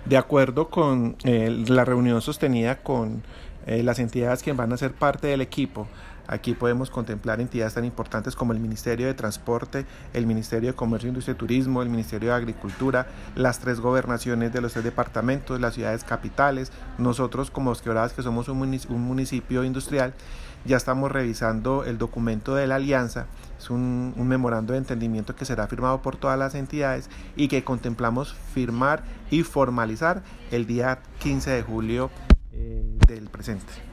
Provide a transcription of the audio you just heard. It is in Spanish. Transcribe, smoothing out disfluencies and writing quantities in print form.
De acuerdo con la reunión sostenida con las entidades que van a ser parte del equipo, aquí podemos contemplar entidades tan importantes como el Ministerio de Transporte, el Ministerio de Comercio, Industria y Turismo, el Ministerio de Agricultura, las tres gobernaciones de los tres departamentos, las ciudades capitales, nosotros como Quebradas, que somos un municipio industrial. Ya estamos revisando el documento de la alianza, es un memorando de entendimiento que será firmado por todas las entidades y que contemplamos firmar y formalizar el día 15 de julio del presente.